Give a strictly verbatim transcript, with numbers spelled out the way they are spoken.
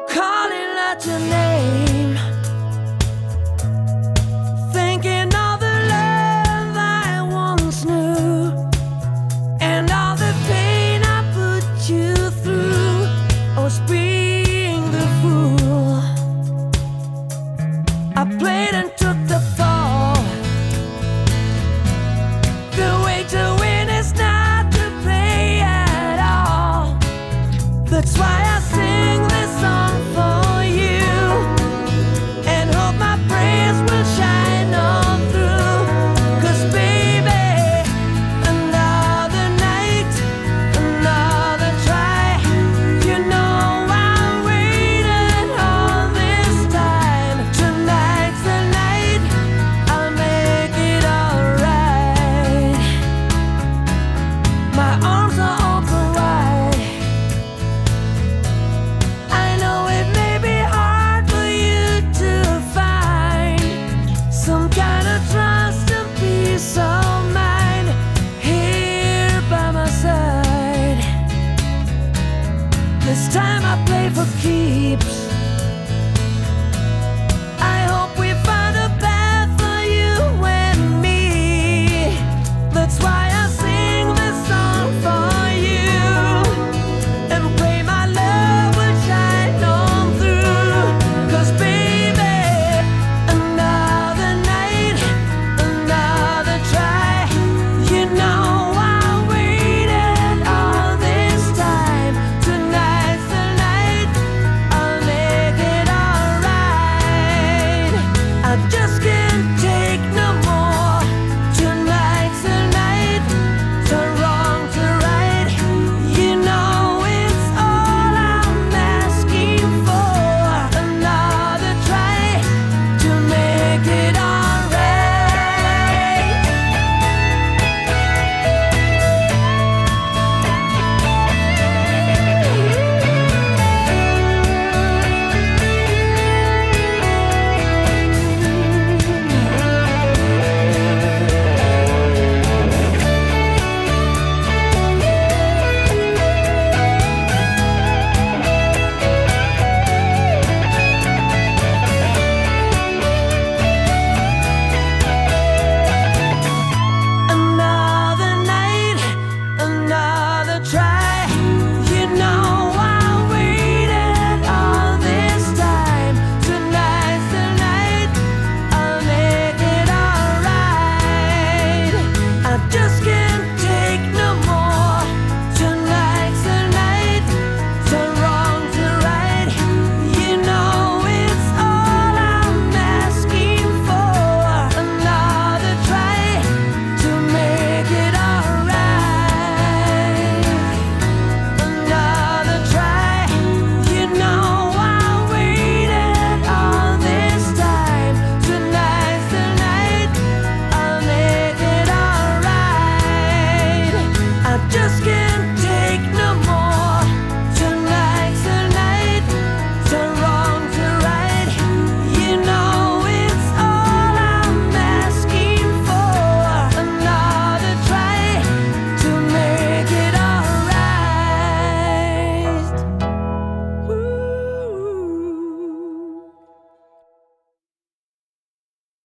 calling out your name, thinking of the love I once knew, and all the pain I put you through. I was being the fool. I played and took the fall. The way to win is not to play at all. That's why I sing this song for you, and hope my praise will shine on through. 'Cause baby, another night, another try. You know I'm waiting all this time. Tonight's the night, I'll make it alright. My arms are open wide. I know it may be hard for you to find some kind of trust and peace of mind here by my side. This time I play for keeps.